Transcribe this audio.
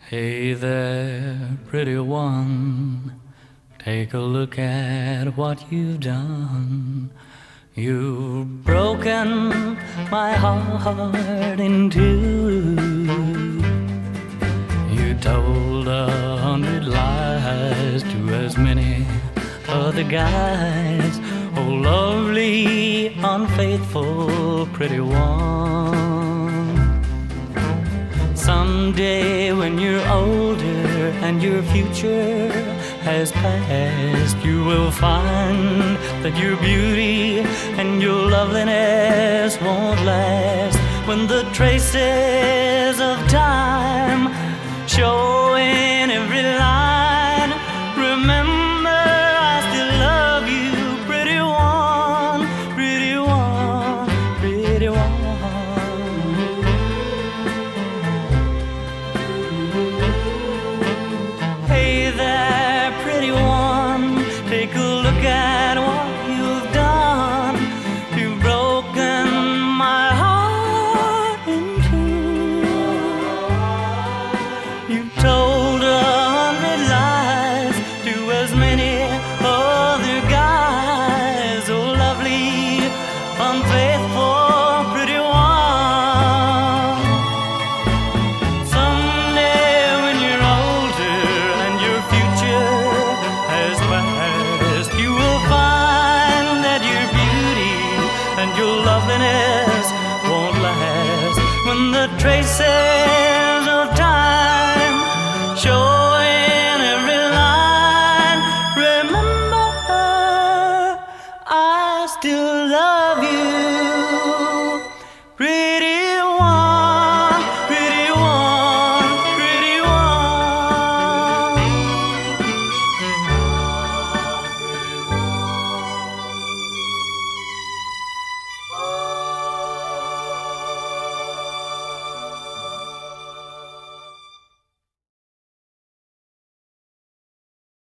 Hey there, pretty one, take a look at what you've done. You've broken my heart in two. You told 100 lies to as many other guys. Oh, lovely, unfaithful, pretty one. Someday when you're older and your future has passed, you will find that your beauty and your loveliness won't last. When the traces of time show in every line, remember I still love you, pretty one, pretty one, pretty one. Hey there, pretty one, take a look at what you've done. You've broken my heart in two. You've told 100 lies to as many other guys. Oh, lovely, unfaithful, pretty one. Someday when you're older and your future has passed, you will find that your beauty and your loveliness won't last. When the traces